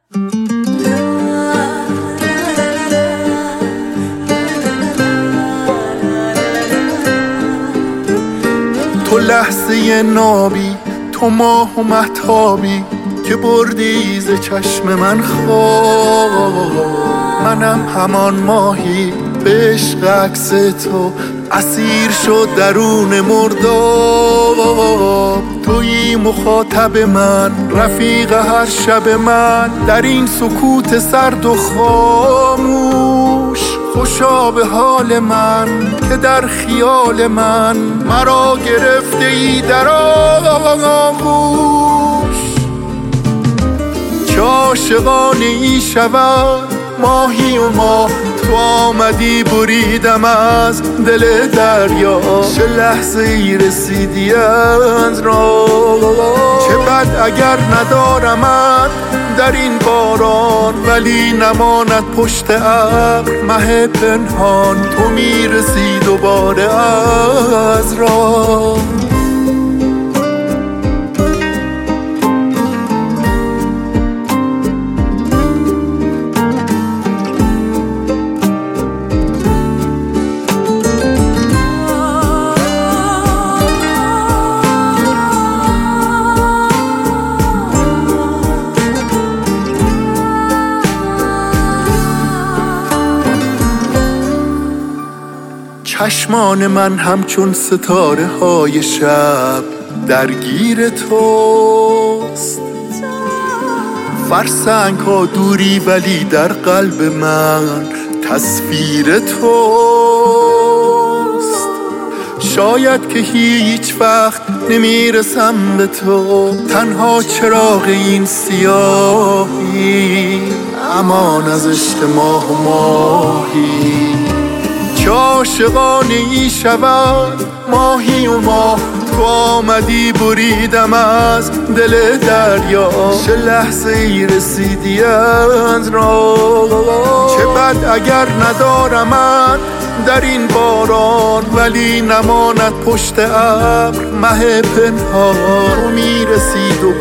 تو لحظه نابی، تو ماه و مهتابی که بردی ز چشم من خواب. منم همان ماهی به عشق عکس تو اسیر شد درون مرداب. تویی مخاطب من، رفیق هر شب من، در این سکوت سرد و خاموش. خوشا به حال من که در خیال من مرا گرفته ای در آغوش. چه عاشقانه ای شود ماهی و ماه، تو آمدی بریدم از دل دریا. چه لحظه ای رسیدی از راه، چه بد اگر ندارمت در این باران، ولی نماند پشت ابر مه پنهان. تو میرسی دوباره از راه. چشمان من همچون ستاره های شب درگیر توست. فرسنگ ها دوری ولی در قلب من تصویر توست. شاید که هیچ وقت نمیرسم به تو، تنها چراغ این سیاهی، امان از عشق ماه و ماهی. چه عاشقانه ای شود ماهی و ماه، تو آمدی بریدم از دل دریا. چه لحظه ای رسیدی از راه، چه بد اگر ندارمت در این باران، ولی نماند پشت ابر مه پنهان. تو میرسی